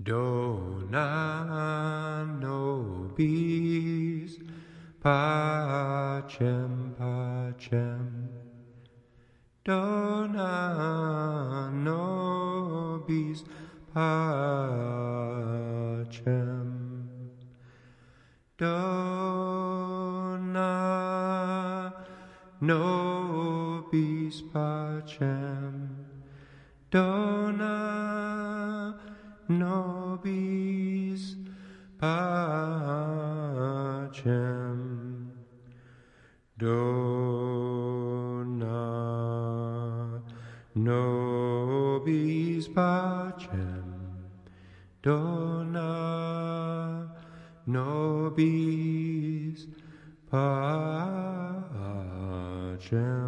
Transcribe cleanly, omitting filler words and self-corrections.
Dona nobis pacem pacem. Dona nobis pacem. Dona nobis pacem. Dona nobis pacem. Dona nobis pacem. Dona nobis pacem.